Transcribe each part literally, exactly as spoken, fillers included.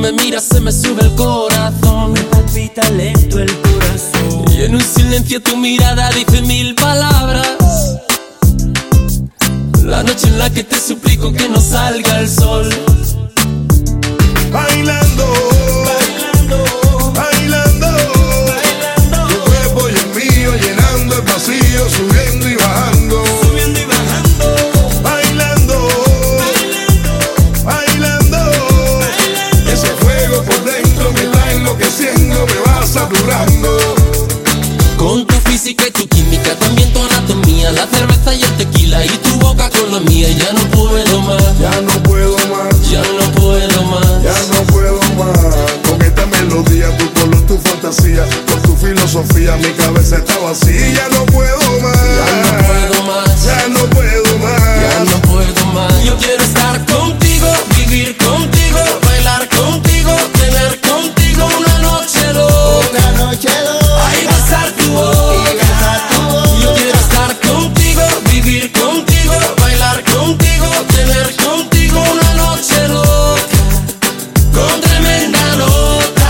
me miras, se me sube el corazón, me palpita lento el corazón. Y en un silencio tu mirada dice mil palabras. La noche en la que te suplico que no salga el sol. Bailando, Bailando, bailando, bailando, tu cuerpo y el mío llenando el vacío, subiendo y bajando. subiendo y bajando, Bailando, bailando, bailando, bailando. ese fuego por dentro me está enloqueciendo, me va saturando. Con tu física y tu química, también tu anatomía, la cerveza y el tequila y tu boca con la mía. Ya no puedo más, Ya no puedo más, ya no puedo más. ya no puedo más. Con esta melodía, tu color, tu fantasía, con tu filosofía, mi cabeza está vacía. Ya no puedo más, Ya no puedo más, ya no puedo más. ya no puedo más. Yo quiero estar contigo, vivir contigo, bailar contigo, tener contigo una noche loca. Una noche loca, Ay, besar tu y boca. besar tu boca. Yo quiero estar contigo, vivir contigo, bailar contigo, tener contigo una noche loca, con tremenda nota.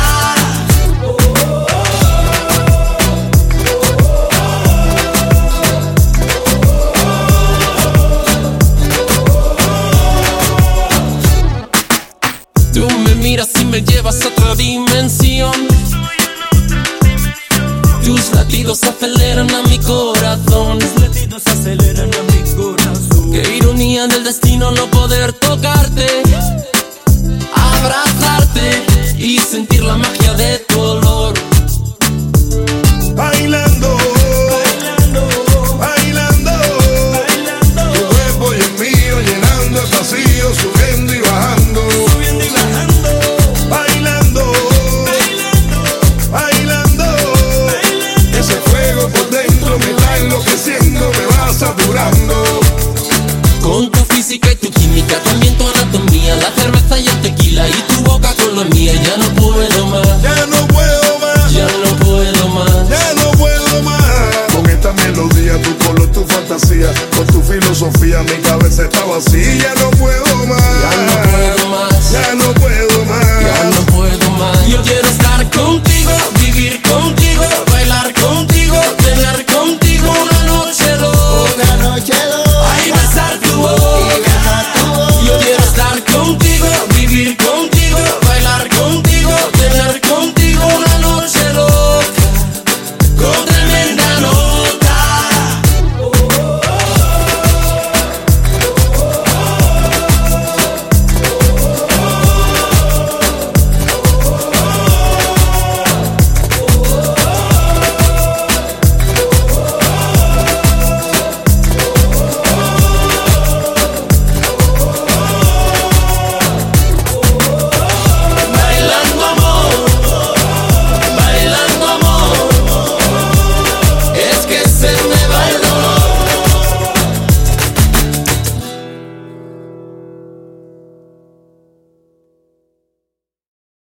Tú me miras y me llevas a otra dimensión. Tus latidos aceleran a mi corazón. Los latidos aceleran a mi corazón. Qué ironía del destino no poder tocarte, abrazarte y sentir la magia de tu